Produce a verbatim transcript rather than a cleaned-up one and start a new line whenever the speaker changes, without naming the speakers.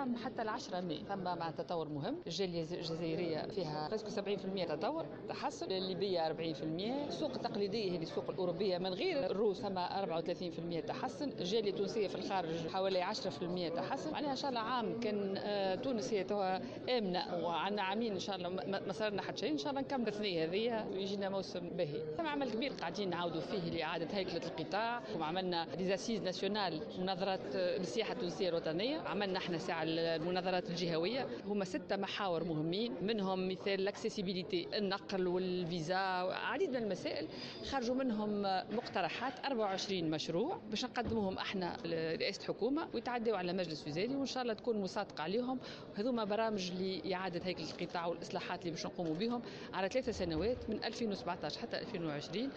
العام حتى العشرة ماي ثم مع تطور مهم. الجالية الجزائرية فيها برسك سبعين بالمئة تطور تحسن، الليبية أربعين بالمئة، السوق التقليدية هذه السوق الأوروبية من غير الروس ثم أربعة وثلاثين بالمئة تحسن، الجالية التونسية في الخارج حوالي عشرة بالمئة تحسن. معناها إن شاء الله عام كان آه تونس هي توا آمنة وعندنا عامين إن شاء الله ما صارنا حتى شيء، إن شاء الله نكمل الثنية هذه ويجينا موسم باهي. ثم عمل كبير قاعدين نعاودوا فيه لإعادة هيكلة القطاع، وعملنا ديزاسيز ناسيونال مناظرات السياحة التونسية الوطنية، عملنا احنا ساعة المناظرات الجهوية. هما ستة محاور مهمين، منهم مثال الاكسيسيبيليتي النقل والفيزا، عديد من المسائل خرجوا منهم مقترحات أربعة وعشرين مشروع باش نقدموهم احنا لرئاسة الحكومة ويتعدوا على مجلس وزاري، وان شاء الله تكون مصادقة عليهم. هذوما برامج لإعادة هيكلة القطاع والإصلاحات اللي باش نقوموا بهم على ثلاثة سنوات من ألفين وسبعة عشر حتى ألفين وعشرين.